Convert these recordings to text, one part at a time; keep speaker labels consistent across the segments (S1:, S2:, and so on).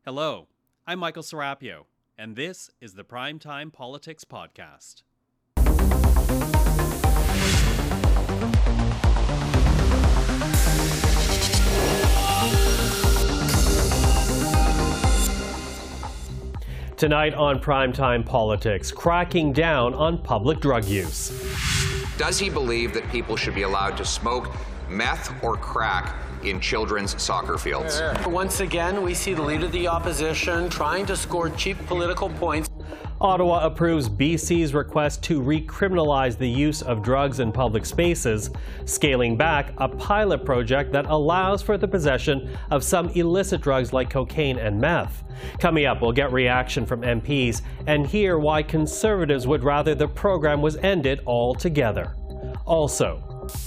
S1: Hello, I'm Michael Serapio, and this is the Primetime Politics Podcast. Tonight on Primetime Politics, cracking down on public drug use.
S2: Does he believe that people should be allowed to smoke meth or crack in children's soccer fields?
S3: Once again, we see the Leader of the Opposition trying to score cheap political points.
S1: Ottawa approves BC's request to recriminalize the use of drugs in public spaces, scaling back a pilot project that allows for the possession of some illicit drugs like cocaine and meth. Coming up, we'll get reaction from MPs and hear why Conservatives would rather the program was ended altogether. Also,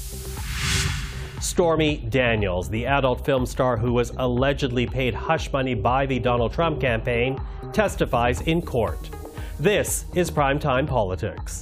S1: Stormy Daniels, the adult film star who was allegedly paid hush money by the Donald Trump campaign, testifies in court. This is Primetime Politics.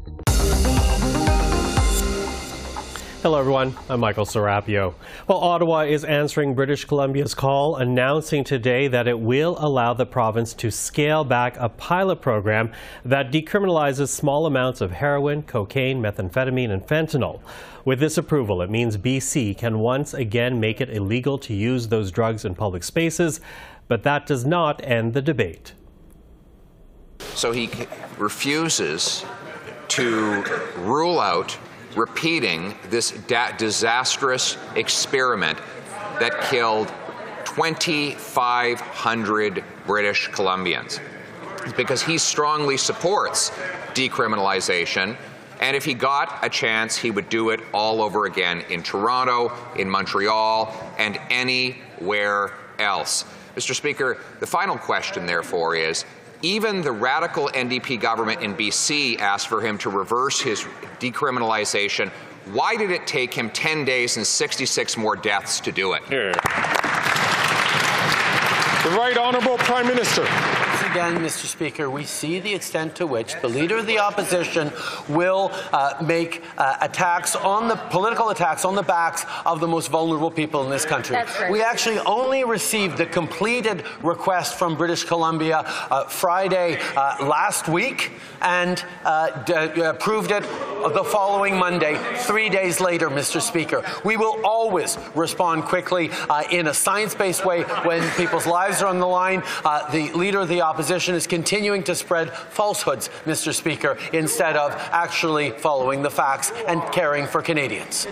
S1: Hello everyone, I'm Michael Serapio. Well, Ottawa is answering British Columbia's call, announcing today that it will allow the province to scale back a pilot program that decriminalizes small amounts of heroin, cocaine, methamphetamine, and fentanyl. With this approval, it means BC can once again make it illegal to use those drugs in public spaces, but that does not end the debate.
S2: So he refuses to rule out repeating this disastrous experiment that killed 2,500 British Columbians. It's because he strongly supports decriminalization, and if he got a chance, he would do it all over again in Toronto, in Montreal, and anywhere else. Mr. Speaker, the final question, therefore, is even the radical NDP government in BC asked for him to reverse his decriminalization. Why did it take him 10 days and 66 more deaths to do it?
S4: Here. The Right Honourable Prime Minister.
S3: Once again, Mr. Speaker, we see the extent to which the Leader of the Opposition will make political attacks on the backs of the most vulnerable people in this country. We actually only received the completed request from British Columbia Friday last week and approved it the following Monday, 3 days later, Mr. Speaker. We will always respond quickly in a science-based way when people's lives are on the line. The Leader of the Opposition is continuing to spread falsehoods, Mr. Speaker, instead of actually following the facts and caring for Canadians.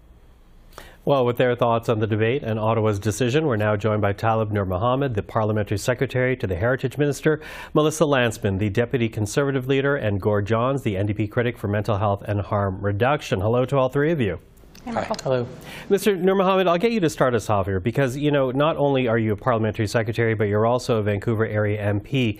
S1: Well, with their thoughts on the debate and Ottawa's decision, we're now joined by Talib Noor-Mohamed, the Parliamentary Secretary to the Heritage Minister, Melissa Lantsman, the Deputy Conservative Leader, and Gord Johns, the NDP critic for mental health and harm reduction. Hello to all three of you.
S5: Hi.
S1: Hello. Mr. Noor-Mohamed, I'll get you to start us off here because, you know, not only are you a Parliamentary Secretary, but you're also a Vancouver area MP.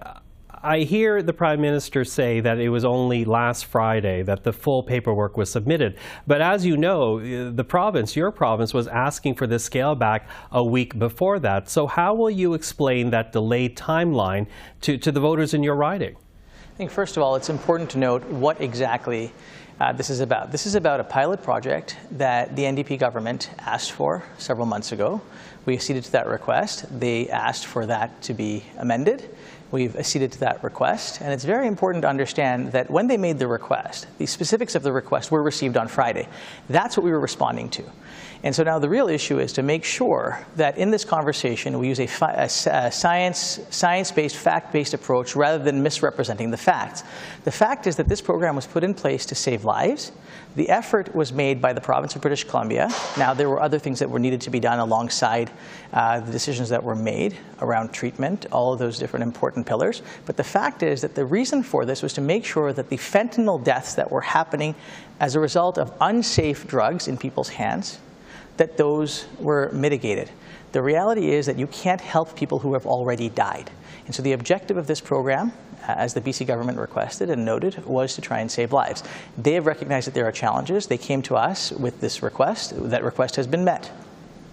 S1: I hear the Prime Minister say that it was only last Friday that the full paperwork was submitted. But as you know, the province, your province, was asking for this scale back a week before that. So how will you explain that delayed timeline to the voters in your riding?
S5: I think, first of all, it's important to note what exactly this is about. This is about a pilot project that the NDP government asked for several months ago. We acceded to that request. They asked for that to be amended. We've acceded to that request, and it's very important to understand that when they made the request, the specifics of the request were received on Friday. That's what we were responding to. And so now the real issue is to make sure that in this conversation we use a science-based, fact-based approach rather than misrepresenting the facts. The fact is that this program was put in place to save lives. The effort was made by the province of British Columbia. Now, there were other things that were needed to be done alongside the decisions that were made around treatment, all of those different important pillars. But the fact is that the reason for this was to make sure that the fentanyl deaths that were happening as a result of unsafe drugs in people's hands, that those were mitigated. The reality is that you can't help people who have already died. And so the objective of this program, as the BC government requested and noted, was to try and save lives. They have recognized that there are challenges. They came to us with this request. That request has been met.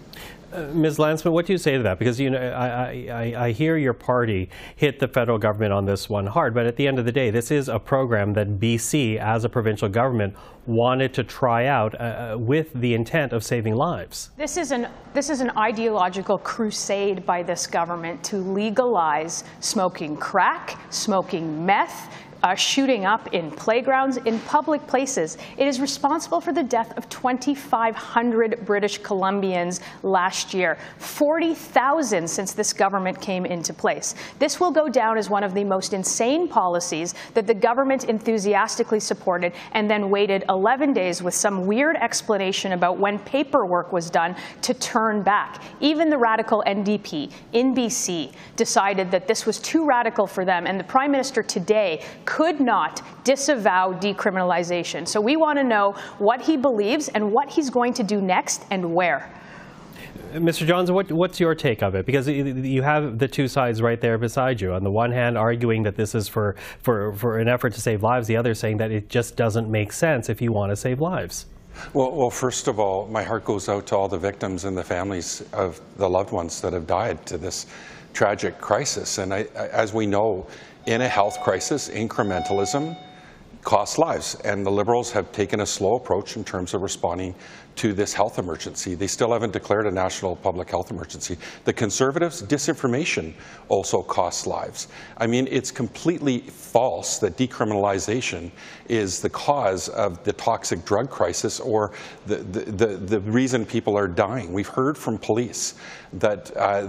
S1: Ms. Landsman, what do you say to that? Because, you know, I hear your party hit the federal government on this one hard, but at the end of the day, this is a program that BC, as a provincial government, wanted to try out with the intent of saving lives.
S6: This is an ideological crusade by this government to legalize smoking crack, smoking meth, shooting up in playgrounds, in public places. It is responsible for the death of 2,500 British Columbians last year, 40,000 since this government came into place. This will go down as one of the most insane policies that the government enthusiastically supported and then waited 11 days with some weird explanation about when paperwork was done to turn back. Even the radical NDP in BC decided that this was too radical for them, and the Prime Minister today could not disavow decriminalization. So we want to know what he believes and what he's going to do next and where.
S1: Mr. Johns, what's your take of it? Because you have the two sides right there beside you. On the one hand, arguing that this is for an effort to save lives. The other saying that it just doesn't make sense if you want to save lives.
S7: Well, first of all, my heart goes out to all the victims and the families of the loved ones that have died to this tragic crisis. And as we know, in a health crisis, incrementalism costs lives, and the Liberals have taken a slow approach in terms of responding to this health emergency. They still haven't declared a national public health emergency. The Conservatives' disinformation also costs lives. I mean, it's completely false that decriminalization is the cause of the toxic drug crisis or the reason people are dying. We've heard from police that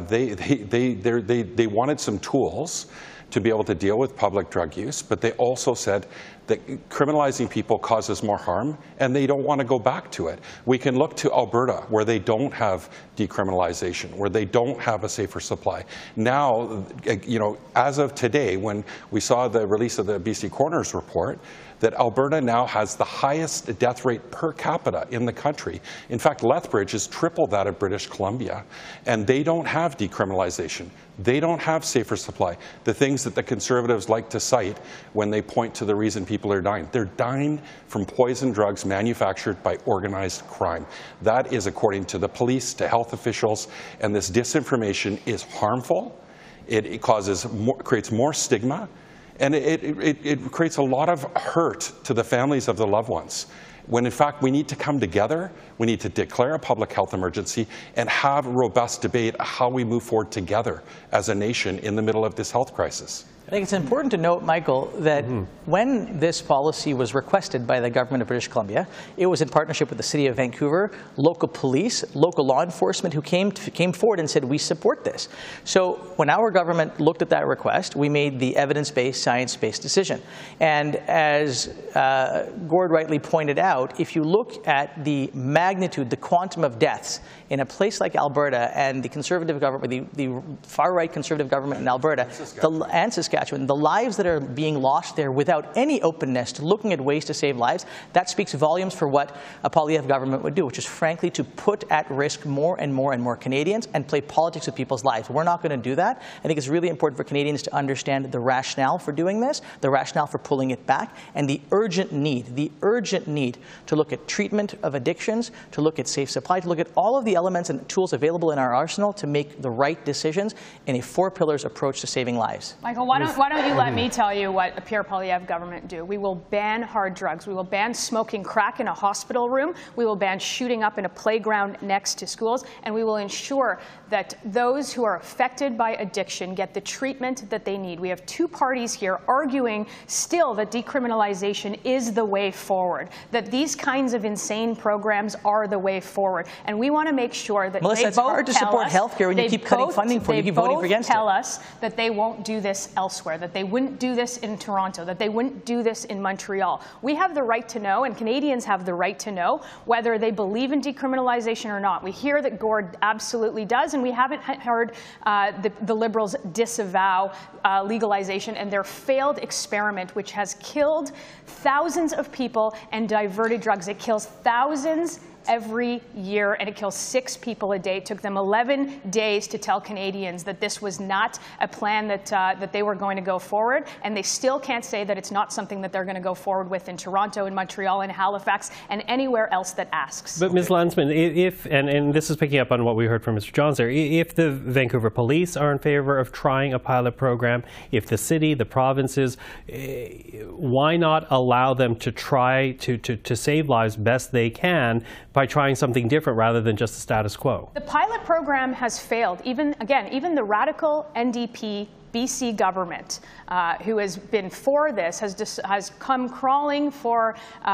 S7: they wanted some tools to be able to deal with public drug use, but they also said that criminalizing people causes more harm, and they don't want to go back to it. We can look to Alberta, where they don't have decriminalization, where they don't have a safer supply. Now, you know, as of today, when we saw the release of the BC Coroner's report, that Alberta now has the highest death rate per capita in the country. In fact, Lethbridge is triple that of British Columbia, and they don't have decriminalization. They don't have safer supply. The things that the Conservatives like to cite when they point to the reason people are dying. They're dying from poison drugs manufactured by organized crime. That is according to the police, to health officials, and this disinformation is harmful. It creates more stigma. And it creates a lot of hurt to the families of the loved ones, when in fact we need to come together, we need to declare a public health emergency and have a robust debate how we move forward together as a nation in the middle of this health crisis.
S5: I think it's important to note, Michael, that when this policy was requested by the government of British Columbia, it was in partnership with the City of Vancouver, local police, local law enforcement who came forward and said, we support this. So when our government looked at that request, we made the evidence-based, science-based decision. And as Gord rightly pointed out, if you look at the magnitude, the quantum of deaths in a place like Alberta and the Conservative government, the far-right Conservative government in Alberta, and Saskatchewan, the lives that are being lost there without any openness to looking at ways to save lives, that speaks volumes for what a Poilievre government would do, which is frankly to put at risk more and more and more Canadians and play politics with people's lives. We're not going to do that. I think it's really important for Canadians to understand the rationale for doing this, the rationale for pulling it back, and the urgent need to look at treatment of addictions, to look at safe supply, to look at all of the elements and tools available in our arsenal to make the right decisions in a four-pillars approach to saving lives.
S6: Michael, why don't you let me tell you what a Pierre Poilievre government do? We will ban hard drugs. We will ban smoking crack in a hospital room. We will ban shooting up in a playground next to schools. And we will ensure that those who are affected by addiction get the treatment that they need. We have two parties here arguing still that decriminalization is the way forward, that these kinds of insane programs are the way forward. And we want to make sure that
S5: Melissa,
S6: they
S5: it's hard to support healthcare when you keep cutting funding for it. You keep voting against it.
S6: They both tell us that they won't do this elsewhere, that they wouldn't do this in Toronto, that they wouldn't do this in Montreal. We have the right to know, and Canadians have the right to know, whether they believe in decriminalization or not. We hear that Gord absolutely does, and we haven't heard the Liberals disavow legalization and their failed experiment, which has killed thousands of people and diverted drugs. It kills thousands every year, and it kills 6 people a day. It took them 11 days to tell Canadians that this was not a plan that they were going to go forward, and they still can't say that it's not something that they're going to go forward with in Toronto, in Montreal, in Halifax, and anywhere else that asks.
S1: But Ms. Landsman, and this is picking up on what we heard from Mr. Johns there, if the Vancouver Police are in favor of trying a pilot program, if the city, the provinces, why not allow them to try to save lives best they can by trying something different rather than just the status quo?
S6: The pilot program has failed. Even the radical NDP BC government, who has been for this, has come crawling for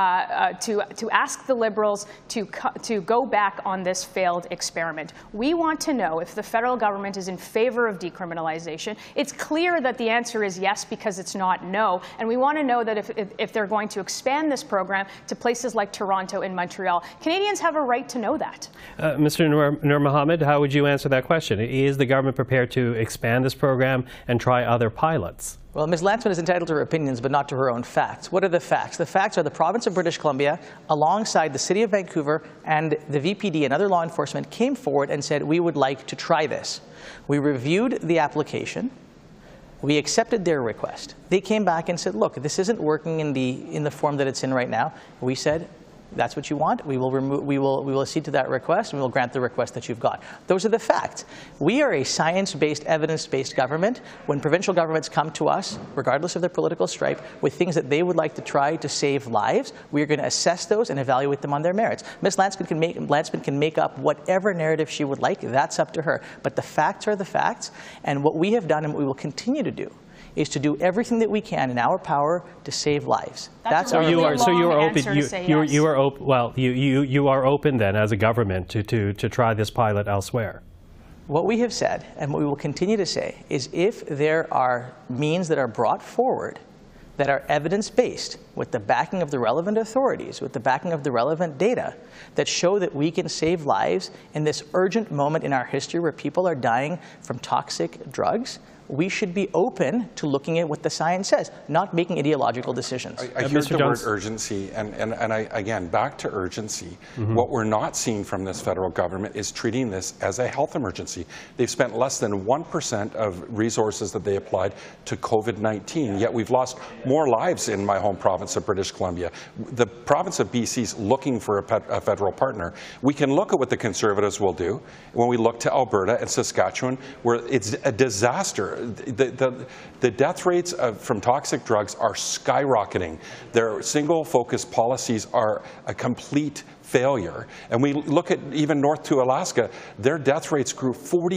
S6: to ask the Liberals to go back on this failed experiment. We want to know if the federal government is in favor of decriminalization. It's clear that the answer is yes, because it's not no, and we want to know that if they're going to expand this program to places like Toronto and Montreal. Canadians have a right to know that.
S1: Mr. Nur Mohammed, how would you answer that question? Is the government prepared to expand this program and try other pilots?
S5: Well, Ms. Landsman is entitled to her opinions, but not to her own facts. What are the facts? The facts are the province of British Columbia, alongside the city of Vancouver and the VPD and other law enforcement, came forward and said, we would like to try this. We reviewed the application. We accepted their request. They came back and said, look, this isn't working in the form that it's in right now. We said, that's what you want. We will accede to that request, and we will grant the request that you've got. Those are the facts. We are a science-based, evidence-based government. When provincial governments come to us, regardless of their political stripe, with things that they would like to try to save lives, we are going to assess those and evaluate them on their merits. Ms. Landsman can make up whatever narrative she would like. That's up to her. But the facts are the facts, and what we have done and what we will continue to do is to do everything that we can in our power to save lives.
S6: That's our
S1: you are open.
S6: You
S1: are open. Well, you are open then as a government to try this pilot elsewhere.
S5: What we have said, and what we will continue to say, is if there are means that are brought forward that are evidence-based, with the backing of the relevant authorities, with the backing of the relevant data, that show that we can save lives in this urgent moment in our history where people are dying from toxic drugs, we should be open to looking at what the science says, not making ideological decisions.
S7: I hear the word urgency, and again, back to urgency. What we're not seeing from this federal government is treating this as a health emergency. They've spent less than 1% of resources that they applied to COVID-19, yet we've lost more lives in my home province of British Columbia. The province of BC is looking for a federal partner. We can look at what the Conservatives will do when we look to Alberta and Saskatchewan, where it's a disaster. The death rates from toxic drugs are skyrocketing. Their single-focus policies are a complete failure. And we look at even north to Alaska, their death rates grew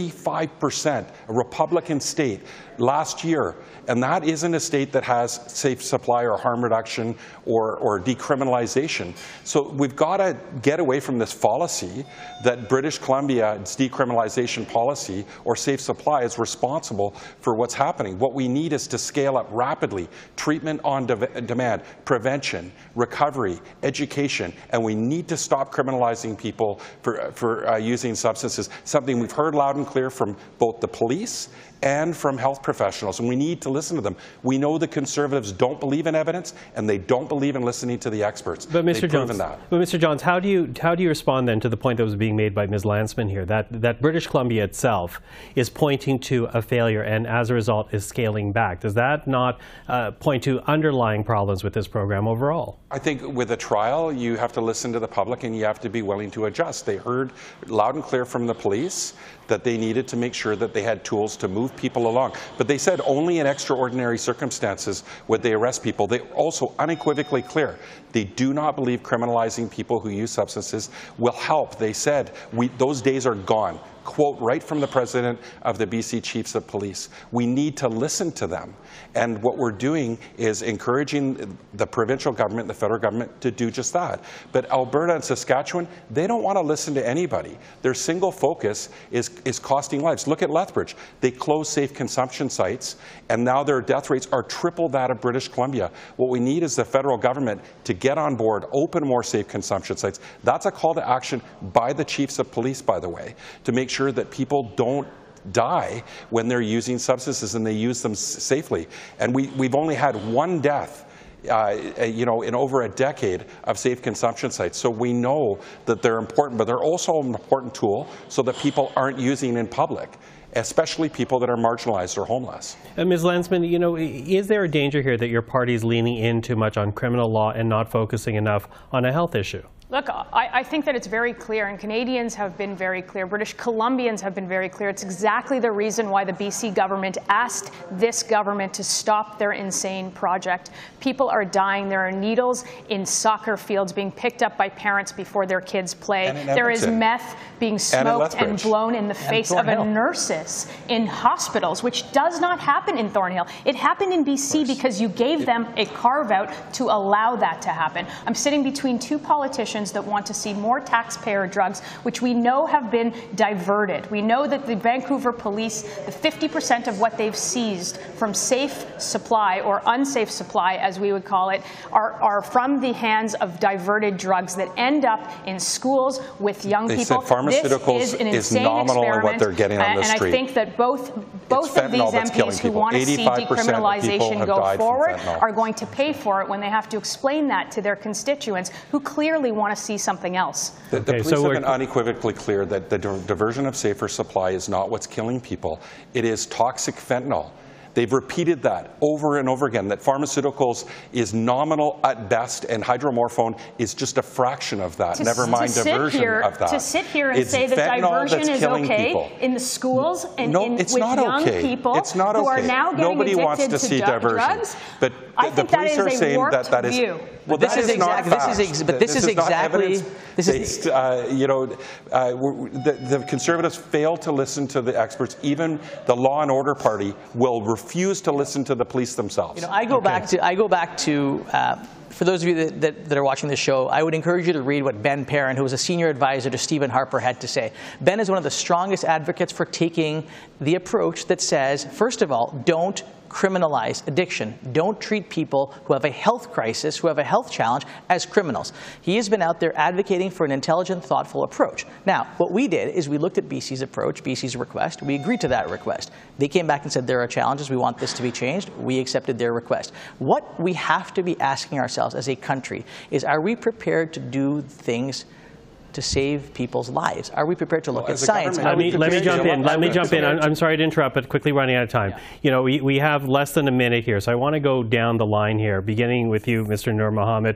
S7: 45%, a Republican state, last year. And that isn't a state that has safe supply or harm reduction or decriminalization. So we've got to get away from this fallacy that British Columbia's decriminalization policy or safe supply is responsible for what's happening. What we need is to scale up rapidly treatment on demand, prevention, recovery, education, and we need to stop criminalizing people for using substances, something we've heard loud and clear from both the police and from health professionals, and we need to listen to them. We know the Conservatives don't believe in evidence, and they don't believe in listening to the experts.
S1: But Mr. Johns, how do you respond then to the point that was being made by Ms. Landsman here, that British Columbia itself is pointing to a failure and as a result is scaling back? Does that not point to underlying problems with this program overall?
S7: I think with a trial, you have to listen to the public and you have to be willing to adjust. They heard loud and clear from the police that they needed to make sure that they had tools to move people along. But they said only in extraordinary circumstances would they arrest people. They also unequivocally clear they do not believe criminalizing people who use substances will help. They said those days are gone. Quote right from the president of the BC Chiefs of Police. We need to listen to them. And what we're doing is encouraging the provincial government, the federal government, to do just that. But Alberta and Saskatchewan, they don't want to listen to anybody. Their single focus is costing lives. Look at Lethbridge. They closed safe consumption sites, and now their death rates are triple that of British Columbia. What we need is the federal government to get on board, open more safe consumption sites. That's a call to action by the Chiefs of Police, by the way, to make sure that people don't die when they're using substances and they use them safely. And we've only had one death in over a decade of safe consumption sites. So we know that they're important, but they're also an important tool so that people aren't using in public, especially people that are marginalized or homeless.
S1: Ms. Landsman, is there a danger here that your party is leaning in too much on criminal law and not focusing enough on a health issue?
S6: Look, I think that it's very clear, and Canadians have been very clear. British Columbians have been very clear. It's exactly the reason why the BC government asked this government to stop their insane project. People are dying. There are needles in soccer fields being picked up by parents before their kids play. There is meth being smoked and blown in the face of nurses in hospitals, which does not happen in Thornhill. It happened in BC because you gave them a carve-out to allow that to happen. I'm sitting between two politicians that want to see more taxpayer drugs, which we know have been diverted. We know that the Vancouver police, the 50% of what they've seized from safe supply, or unsafe supply as we would call it, are from the hands of diverted drugs that end up in schools with young people.
S7: Said pharmaceuticals
S6: this is an
S7: is
S6: insane
S7: nominal in what they're getting on the
S6: street. And I think that both of these MPs who want to see decriminalization go forward are going to pay for it when they have to explain that to their constituents who clearly want to see something else.
S7: The police have been unequivocally clear that the diversion of safer supply is not what's killing people. It is toxic fentanyl. They've repeated that over and over again, that pharmaceuticals is nominal at best and hydromorphone is just a fraction of that, never mind diversion of that.
S6: To sit here and say that diversion is okay in the schools and with young people who are now getting addicted to drugs,
S7: but the police are saying that is view. Well,
S5: this is exactly.
S7: The Conservatives fail to listen to the experts. Even the Law and Order Party will refuse to listen to the police themselves.
S5: I go back to. For those of you that are watching this show, I would encourage you to read what Ben Perrin, who was a senior advisor to Stephen Harper, had to say. Ben is one of the strongest advocates for taking the approach that says, first of all, don't criminalize addiction. Don't treat people who have a health crisis, who have a health challenge, as criminals. He has been out there advocating for an intelligent, thoughtful approach. Now, what we did is we looked at BC's approach, BC's request. We agreed to that request. They came back and said there are challenges. We want this to be changed. We accepted their request. What we have to be asking ourselves as a country is, are we prepared to do things to save people's lives? Are we prepared to look at science?
S1: Let me jump in. I'm sorry to interrupt, but quickly running out of time.
S5: Yeah.
S1: We have less than a minute here, so I want to go down the line here, beginning with you, Mr. Nur Mohammed.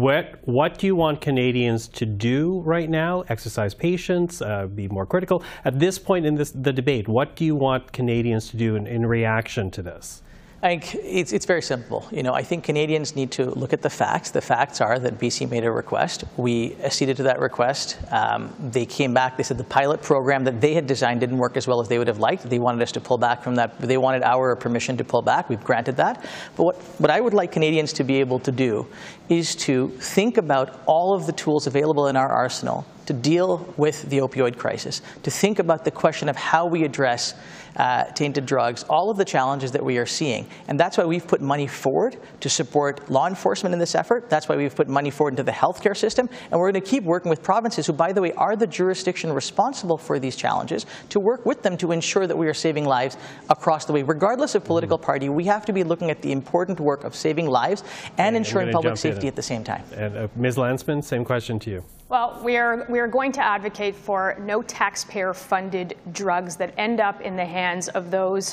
S1: What do you want Canadians to do right now? Exercise patience, be more critical. At this point in the debate, what do you want Canadians to do in reaction to this?
S5: I think it's very simple. I think Canadians need to look at the facts. The facts are that BC made a request. We acceded to that request. They came back. They said the pilot program that they had designed didn't work as well as they would have liked. They wanted us to pull back from that. They wanted our permission to pull back. We've granted that. But what I would like Canadians to be able to do is to think about all of the tools available in our arsenal to deal with the opioid crisis, to think about the question of how we address tainted drugs, all of the challenges that we are seeing. And that's why we've put money forward to support law enforcement in this effort. That's why we've put money forward into the healthcare system. And we're going to keep working with provinces who, by the way, are the jurisdiction responsible for these challenges, to work with them to ensure that we are saving lives across the way. Regardless of political party, we have to be looking at the important work of saving lives and ensuring public safety at the same time.
S1: And Ms. Landsman, same question to you.
S6: Well, we are going to advocate for no taxpayer-funded drugs that end up in the hands of those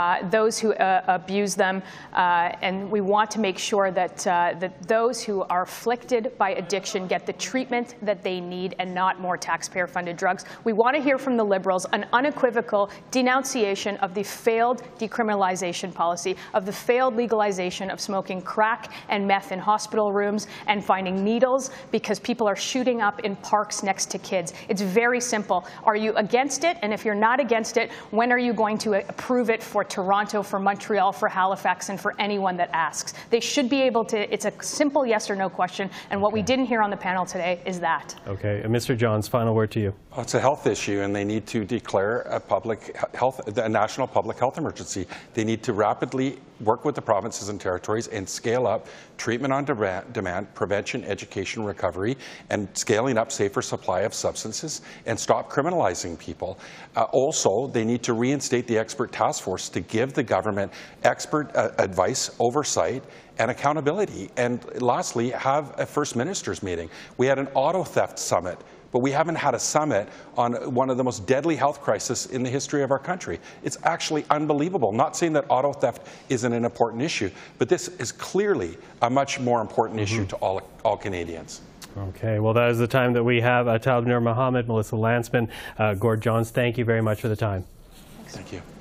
S6: who abuse them, and we want to make sure that those who are afflicted by addiction get the treatment that they need and not more taxpayer-funded drugs. We want to hear from the Liberals an unequivocal denunciation of the failed decriminalization policy, of the failed legalization of smoking crack and meth in hospital rooms and finding needles because people are shooting up in parks next to kids. It's very simple. Are you against it? And if you're not against it, when are you going to approve it for Toronto, for Montreal, for Halifax, and for anyone that asks? They should be able to. It's a simple yes or no question. And what we didn't hear on the panel today is that.
S1: Okay. And Mr. Johns, final word to you.
S7: Well, it's a health issue, and they need to declare a national public health emergency. They need to rapidly work with the provinces and territories and scale up treatment on demand, prevention, education, recovery, and scaling up safer supply of substances and stop criminalizing people. Also, they need to reinstate the expert task force to give the government expert advice, oversight, and accountability. And lastly, have a First Ministers meeting. We had an auto theft summit, but we haven't had a summit on one of the most deadly health crises in the history of our country. It's actually unbelievable. Not saying that auto theft isn't an important issue, but this is clearly a much more important issue to all Canadians.
S1: Okay, well, that is the time that we have. Tal Noor Mohammed, Melissa Lantsman, Gord Johns, thank you very much for the time.
S7: Thanks. Thank you.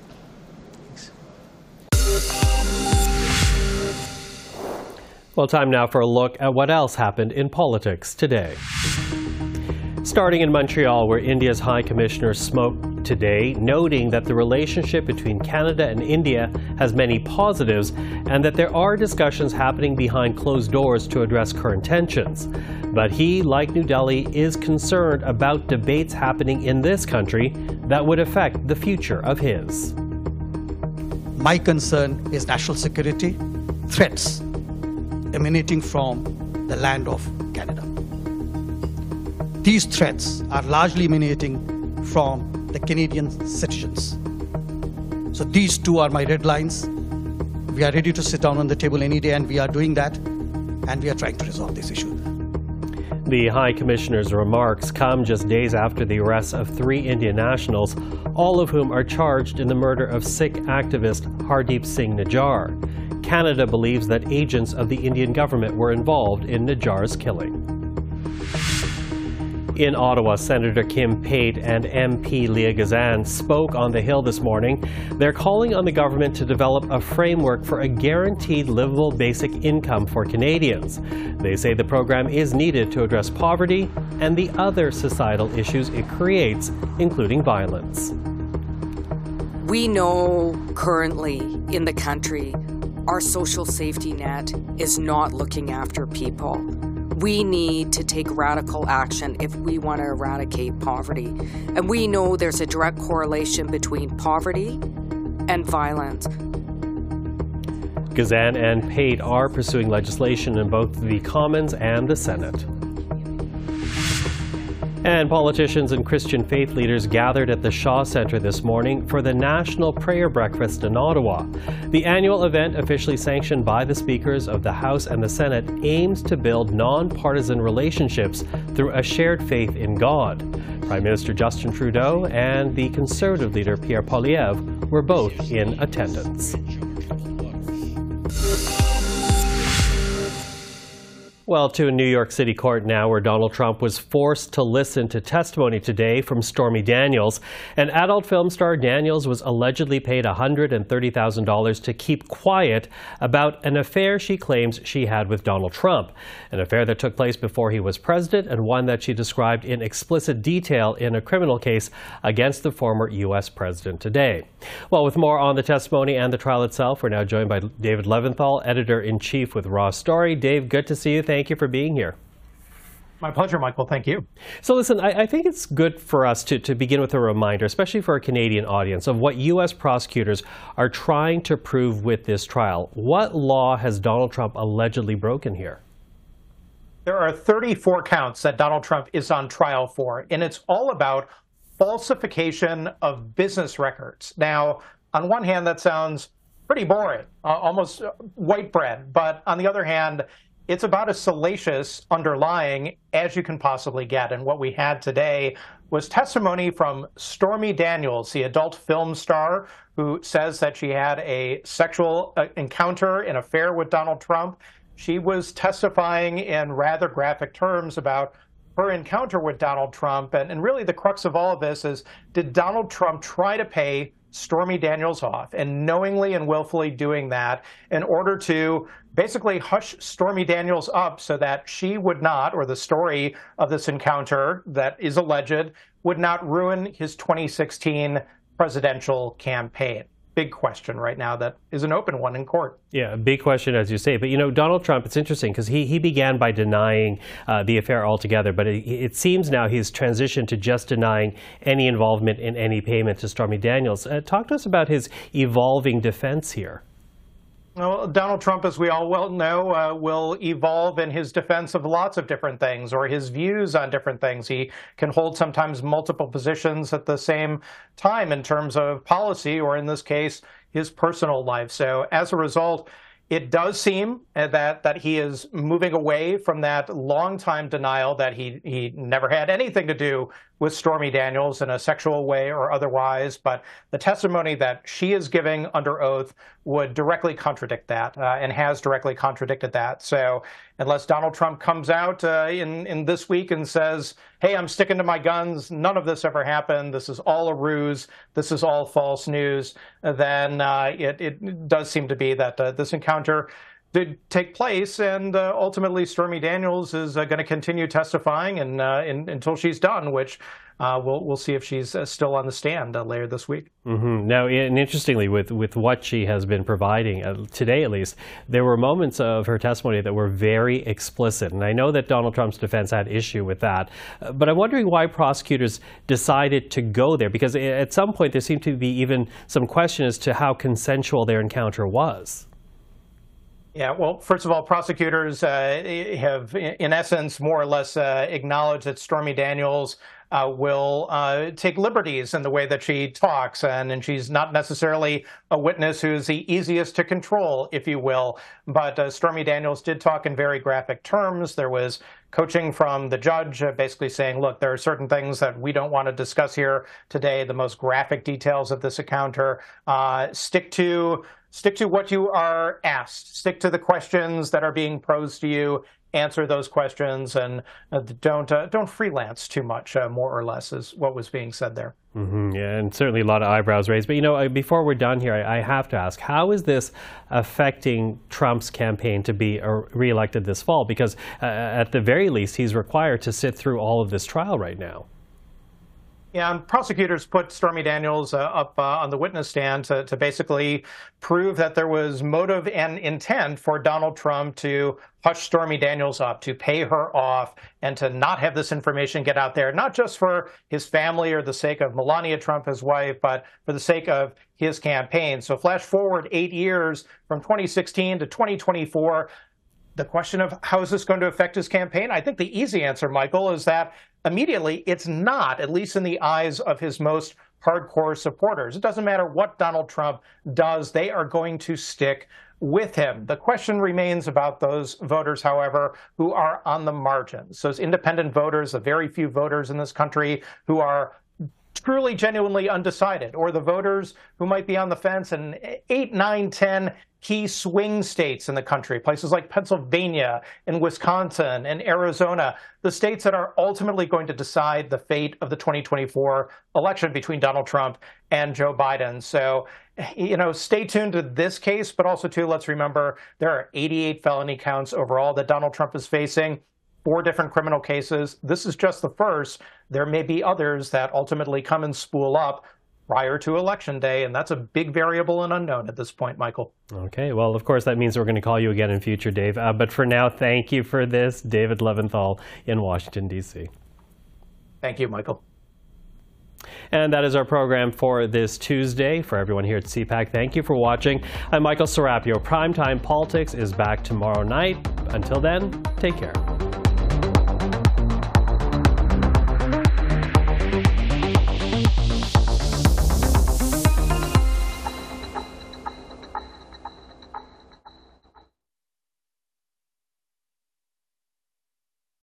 S1: Well, time now for a look at what else happened in politics today. Starting in Montreal, where India's High Commissioner spoke today, noting that the relationship between Canada and India has many positives and that there are discussions happening behind closed doors to address current tensions. But he, like New Delhi, is concerned about debates happening in this country that would affect the future of his.
S8: My concern is national security threats emanating from the land of Canada. These threats are largely emanating from the Canadian citizens. So these two are my red lines. We are ready to sit down on the table any day, and we are doing that, and we are trying to resolve this issue.
S1: The High Commissioner's remarks come just days after the arrest of 3 Indian nationals, all of whom are charged in the murder of Sikh activist Hardeep Singh Nijjar. Canada believes that agents of the Indian government were involved in Nijjar's killing. In Ottawa, Senator Kim Pate and MP Leah Gazan spoke on the Hill this morning. They're calling on the government to develop a framework for a guaranteed livable basic income for Canadians. They say the program is needed to address poverty and the other societal issues it creates, including violence.
S9: We know currently in the country our social safety net is not looking after people. We need to take radical action if we want to eradicate poverty. And we know there's a direct correlation between poverty and violence.
S1: Gazan and Pate are pursuing legislation in both the Commons and the Senate. And politicians and Christian faith leaders gathered at the Shaw Centre this morning for the National Prayer Breakfast in Ottawa. The annual event, officially sanctioned by the speakers of the House and the Senate, aims to build non-partisan relationships through a shared faith in God. Prime Minister Justin Trudeau and the Conservative leader Pierre Poilievre were both in attendance. Well, to a New York City court now where Donald Trump was forced to listen to testimony today from Stormy Daniels. An adult film star, Daniels was allegedly paid $130,000 to keep quiet about an affair she claims she had with Donald Trump. An affair that took place before he was president and one that she described in explicit detail in a criminal case against the former U.S. president today. Well, with more on the testimony and the trial itself, we're now joined by David Leventhal, editor-in-chief with Raw Story. Dave, good to see you. Thank you for being here.
S10: My pleasure, Michael. Thank you.
S1: So listen, I think it's good for us to begin with a reminder, especially for a Canadian audience, of what U.S. prosecutors are trying to prove with this trial. What law has Donald Trump allegedly broken here?
S10: There are 34 counts that Donald Trump is on trial for, and it's all about falsification of business records. Now, on one hand, that sounds pretty boring, almost white bread. But on the other hand, it's about as salacious underlying as you can possibly get. And what we had today was testimony from Stormy Daniels, the adult film star who says that she had a sexual encounter, an affair with Donald Trump. She was testifying in rather graphic terms about her encounter with Donald Trump. And really the crux of all of this is, did Donald Trump try to pay Stormy Daniels off, and knowingly and willfully doing that in order to basically hush Stormy Daniels up so that she would not, or the story of this encounter that is alleged, would not ruin his 2016 presidential campaign? big question right now that is an open one in court.
S1: Yeah, a big question, as you say. But, Donald Trump, it's interesting because he began by denying the affair altogether. But it seems now he's transitioned to just denying any involvement in any payment to Stormy Daniels. Talk to us about his evolving defense here.
S10: Well, Donald Trump, as we all well know, will evolve in his defense of lots of different things, or his views on different things. He can hold sometimes multiple positions at the same time in terms of policy, or in this case, his personal life. So as a result, it does seem that he is moving away from that long-time denial that he never had anything to do with Stormy Daniels in a sexual way or otherwise. But the testimony that she is giving under oath would directly contradict that and has directly contradicted that. So unless Donald Trump comes out in this week and says, hey, I'm sticking to my guns, none of this ever happened, this is all a ruse, this is all false news, then it does seem to be that this encounter did take place, and ultimately Stormy Daniels is going to continue testifying and until she's done, which we'll see if she's still on the stand later this week.
S1: Mm-hmm. Now, and interestingly, with what she has been providing, today at least, there were moments of her testimony that were very explicit. And I know that Donald Trump's defense had issue with that. But I'm wondering why prosecutors decided to go there, because at some point there seemed to be even some question as to how consensual their encounter was.
S10: Yeah, well, first of all, prosecutors have, in essence, more or less acknowledged that Stormy Daniels will take liberties in the way that she talks, and she's not necessarily a witness who's the easiest to control, if you will. But Stormy Daniels did talk in very graphic terms. There was coaching from the judge basically saying, look, there are certain things that we don't want to discuss here today, the most graphic details of this encounter. Stick to what you are asked. Stick to the questions that are being posed to you. Answer those questions, and don't freelance too much, more or less, is what was being said there.
S1: Mm-hmm, yeah, and certainly a lot of eyebrows raised. But, before we're done here, I have to ask, how is this affecting Trump's campaign to be reelected this fall? Because at the very least, he's required to sit through all of this trial right now.
S10: Yeah, and prosecutors put Stormy Daniels up on the witness stand to basically prove that there was motive and intent for Donald Trump to hush Stormy Daniels up, to pay her off, and to not have this information get out there, not just for his family or the sake of Melania Trump, his wife, but for the sake of his campaign. So flash forward 8 years from 2016 to 2024. The question of how is this going to affect his campaign? I think the easy answer, Michael, is that immediately it's not, at least in the eyes of his most hardcore supporters. It doesn't matter what Donald Trump does, they are going to stick with him. The question remains about those voters, however, who are on the margins. Those independent voters, the very few voters in this country who are truly, genuinely undecided, or the voters who might be on the fence in 8, 9, 10 key swing states in the country, places like Pennsylvania and Wisconsin and Arizona, the states that are ultimately going to decide the fate of the 2024 election between Donald Trump and Joe Biden. So, stay tuned to this case, but also, too, let's remember there are 88 felony counts overall that Donald Trump is facing. 4 different criminal cases. This is just the first. There may be others that ultimately come and spool up prior to Election Day, and that's a big variable and unknown at this point, Michael.
S1: Okay, well, of course, that means we're going to call you again in future, Dave. But for now, thank you for this. David Leventhal in Washington, D.C.
S10: Thank you, Michael.
S1: And that is our program for this Tuesday. For everyone here at CPAC, thank you for watching. I'm Michael Serapio. Primetime Politics is back tomorrow night. Until then, take care.